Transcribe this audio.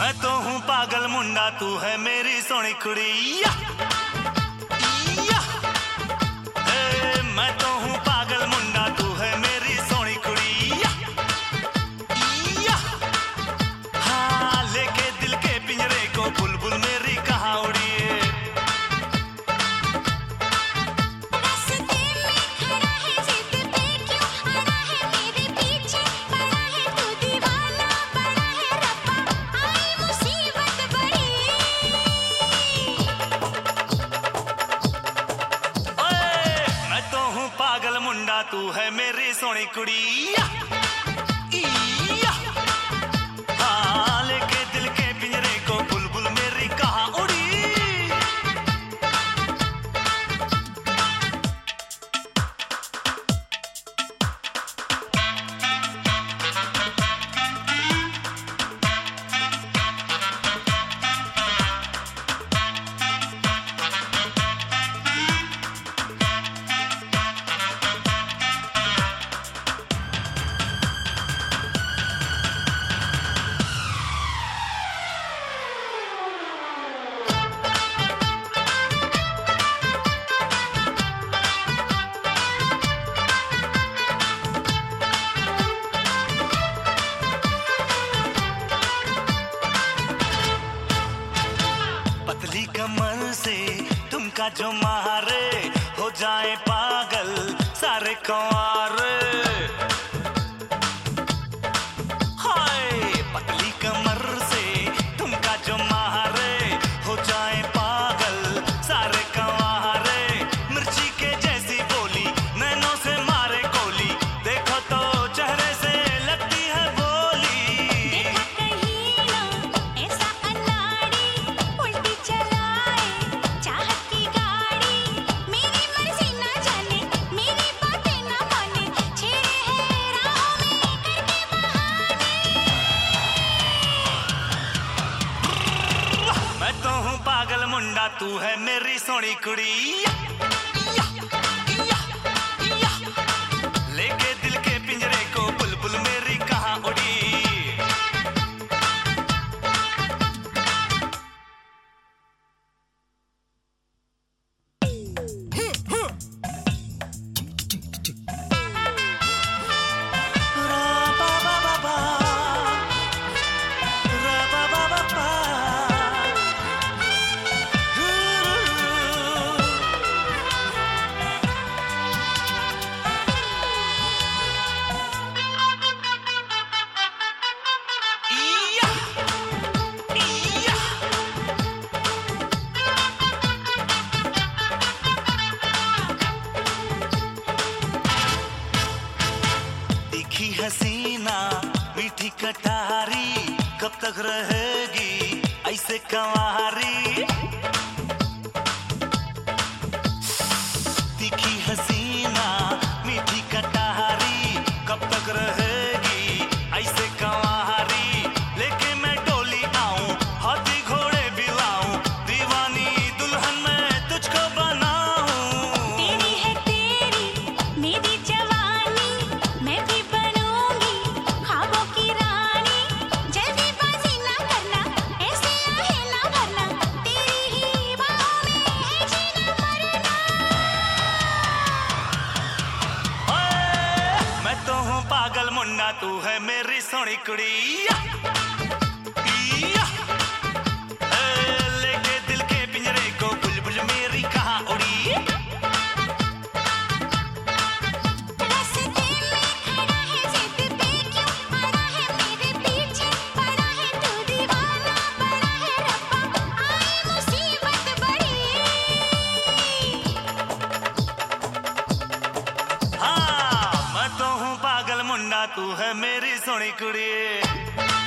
मैं तो हूँ पागल मुंडा, तू है मेरी सोनी कुड़ी। या, या। मैं तो हूँ पागल मुंडा, तू है मेरी सोनी कुड़ी। या, या। हाँ, लेके दिल के पिंजरे को बुलबुल मेरी कहाँ उड़ी है। पागल मुंडा, तू है मेरी सोनी कुड़ी। या, या। हाँ, लेके दिल के पिंजरे को बुलबुल मेरी कहाँ उड़ी। पतली कमर से तुमका जो मारे, हो जाए पागल सारे कंवारे। हाय, पतली कमर से तुमका जो मारे, हो जाए पागल सारे कंवारे। मिर्ची के जैसी बोली, नैनों से मारे गोली, देखो तो चेहरे से लगती है बोली। मैं तो हूँ पागल मुंडा, तू है मेरी सोनी कुड़ी। या, या, या, या। लेके दिल के पिंजरे को बुलबुल मेरी कहाँ उड़ी। हसीना मीठी कटारी, कब तक रहेगी ऐसे कंवारी। तीखी हसीना मीठी कटारी, कब तक रहेगी ऐसे कंवारी। लेके मैं डोली आऊं, हाथी घोड़े भी लाऊं, दीवानी दुल्हन मैं तुझको बनाऊं। तेरी है तेरी मेरी जवानी, मैं भी पागल मुंडा, तू है मेरी सोनी कुड़ी। या, या। लेके दिल के पिंजरे को बुलबुल मेरी कहाँ उड़ी। हाँ, मैं तो हूँ पागल मुंडा, तू है मेरी सोनी कुड़ी।